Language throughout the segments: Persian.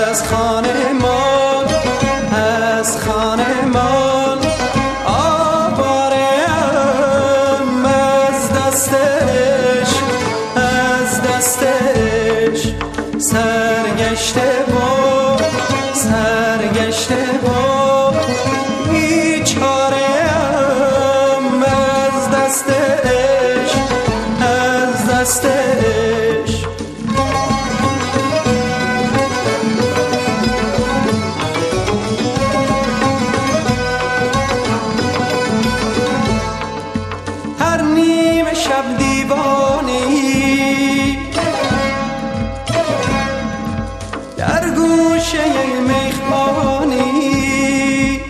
از خانمان آوارم از دستش سرگشته و بیچاره‌ام از دستش هر نیمه شب دیوانه‌ای در گوشه میخانه‌ای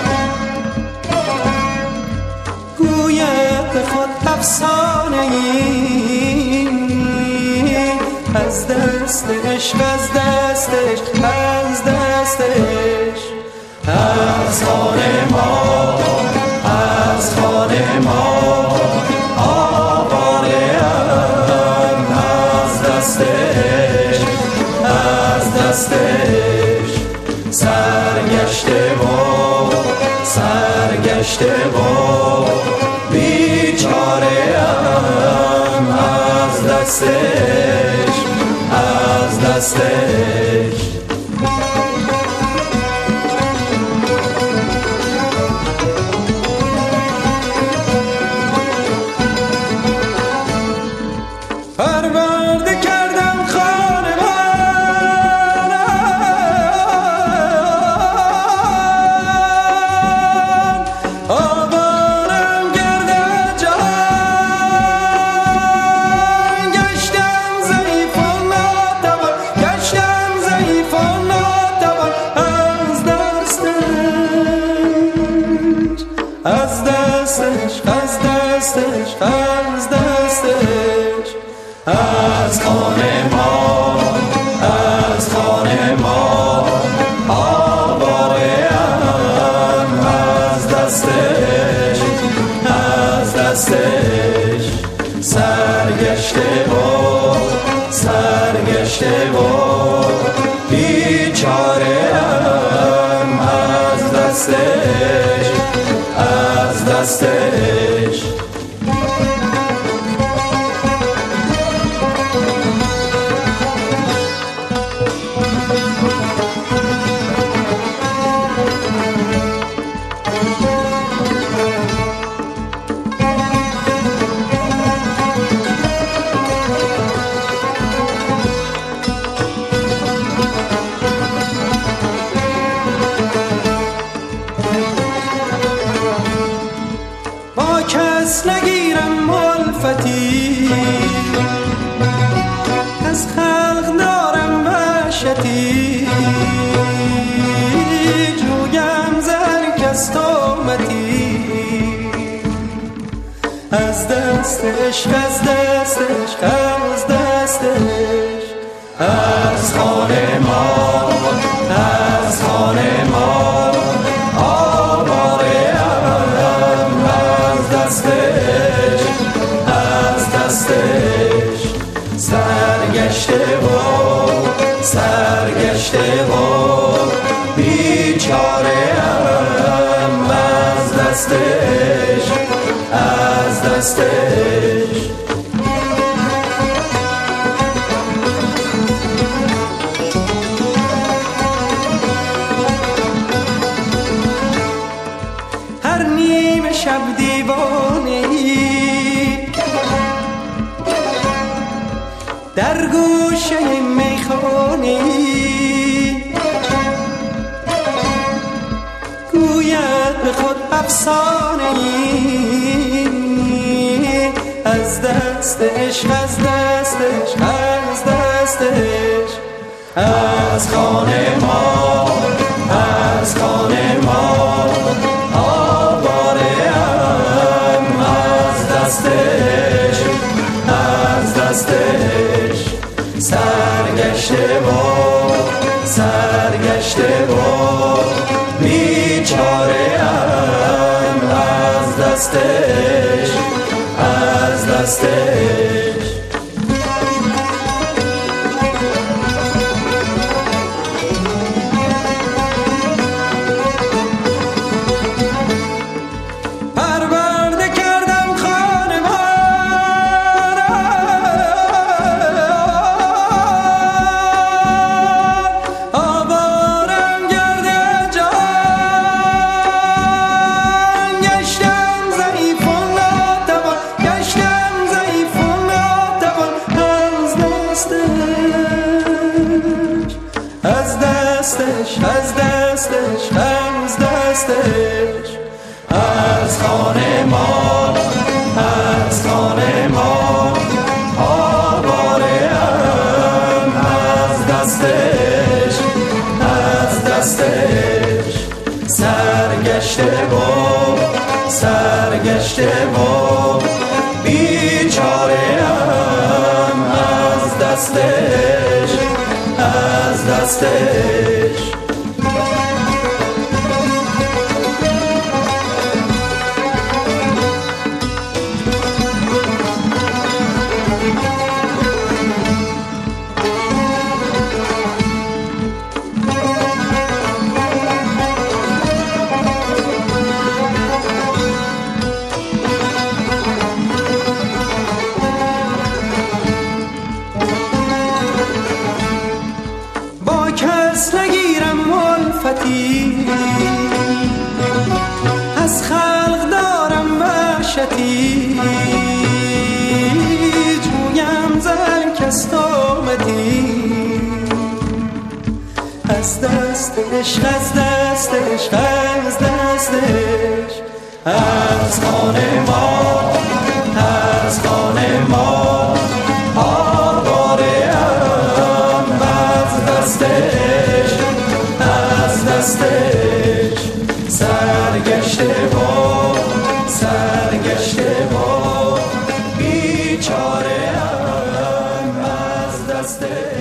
گوید به خود افسانه‌ای از دست عشق از خانه ما آواره‌ام از دستش سرگشته و بیچاره‌ام از دستش پرورده کردم خانه من آوارم گرد جهان گشتم ضعیف و ناتوان از دستش از خانه ما آواره‌ام از دستش سرگشته و بیچاره‌ام از دستش با کس نگیرم الفتی از خلق دارم وحشتی جویم زهر کس تومتی از دستش از خانه ما آواره‌ام از دستش سرگشته و بیچاره‌ام از دستش هر نیمه شب دیوانه‌ای در گوشه میخانه‌ای گوید به خود افسانه‌ای از دست عشق از خانه ما آواره‌ام از دستش سرگشته و بیچاره‌ام از دستش دستش از دستش سرگشته و بیچاره ام از دستش کس نگیرم الفتی از خلق دارم وحشتی جویم زر کس آمدی از دست عشق از خانه ما آواره ام از دستش سرگشته و بیچاره ام از دستش